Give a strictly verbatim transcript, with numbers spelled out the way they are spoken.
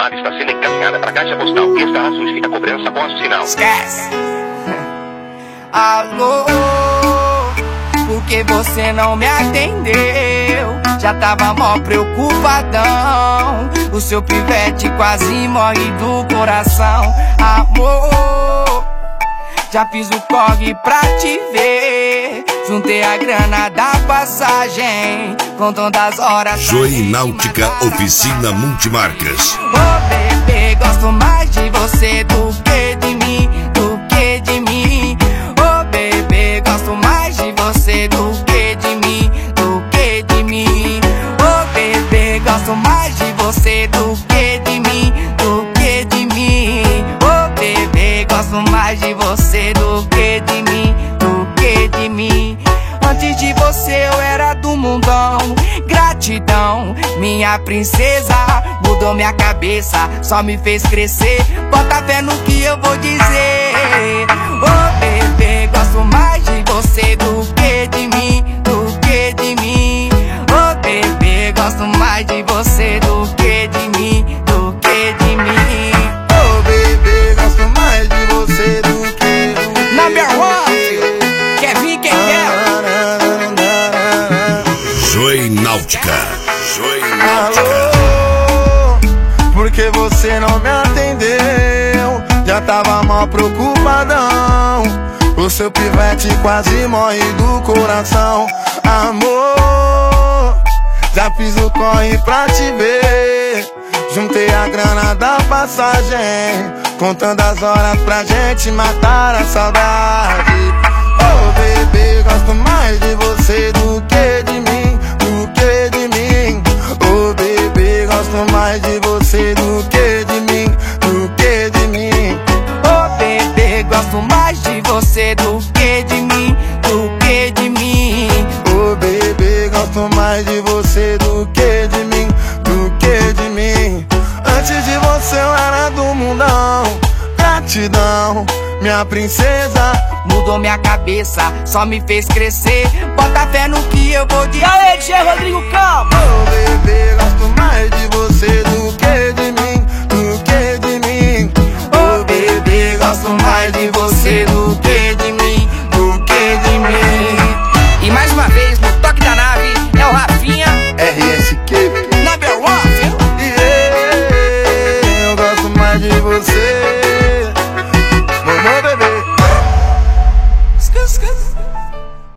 chamada está sendo encaminhada para a caixa postal e estará sujeita a cobrança após o sinal. Esquece! Alô, por que você não me atendeu? Já tava mó preocupadão. O seu pivete quase morre do coração. Amor, já fiz o corre pra te ver. Juntei a grana da passagem, contando as horas. Joy Náutica Oficina Multimarcas. Ô oh, bebê, gosto mais de você do que de mim, do que de mim. Ô oh, bebê, gosto mais de você do que de mim, do que de mim. Ô oh, bebê, gosto mais de você do que de mim, do que de mim. Ô oh, bebê, gosto mais de você do que de mim, do que de mim. Antes de você eu era do mundão. Gratidão, minha princesa, mudou minha cabeça, só me fez crescer. Bota fé no que eu vou dizer. Ô oh, bebê, gosto mais de você do que de mim, do que de mim. Ô oh, bebê, gosto mais de você do que de mim, do que de mim. Ô oh, bebê, gosto mais de você do que de mim. Number one, quer vir quem quer. Joy Náutica. Joy Náutica. Alô, porque você não me atendeu? Já tava mal preocupadão. O seu pivete quase morre do coração. Amor, já fiz o corre pra te ver. Juntei a grana da passagem, contando as horas pra gente matar a saudade. Ô oh, bebê, gosto mais de você do que de mim, do que de mim. Ô oh, bebê, gosto mais de você do que de mim, do que de mim. Ô oh, bebê, gosto mais de você do que de mim, do que de mim. Ô oh, bebê, gosto mais de você do que de mim, do que de mim. Antes de você eu era do mundão. Gratidão, minha princesa, mudou minha cabeça, só me fez crescer. Bota fé no que eu vou dizer. E aí, Rodrigo Campos? Ô oh, bebê, gosto mais de você do que de mim.